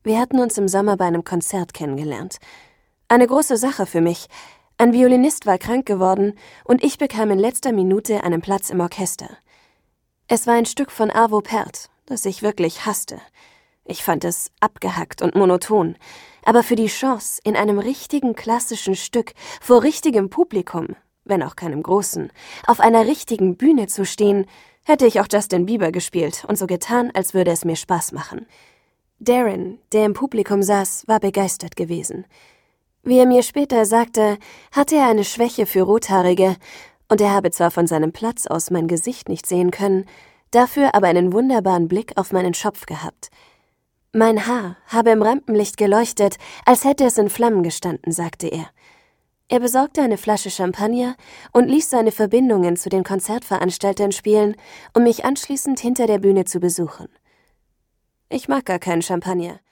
Wir hatten uns im Sommer bei einem Konzert kennengelernt. Eine große Sache für mich. Ein Violinist war krank geworden und ich bekam in letzter Minute einen Platz im Orchester. Es war ein Stück von Arvo Pärt, das ich wirklich hasste. Ich fand es abgehackt und monoton. Aber für die Chance, in einem richtigen klassischen Stück, vor richtigem Publikum, wenn auch keinem großen, auf einer richtigen Bühne zu stehen, hätte ich auch Justin Bieber gespielt und so getan, als würde es mir Spaß machen. Darren, der im Publikum saß, war begeistert gewesen. Wie er mir später sagte, hatte er eine Schwäche für Rothaarige und er habe zwar von seinem Platz aus mein Gesicht nicht sehen können, dafür aber einen wunderbaren Blick auf meinen Schopf gehabt. Mein Haar habe im Rampenlicht geleuchtet, als hätte es in Flammen gestanden, sagte er. Er besorgte eine Flasche Champagner und ließ seine Verbindungen zu den Konzertveranstaltern spielen, um mich anschließend hinter der Bühne zu besuchen. Ich mag gar keinen Champagner.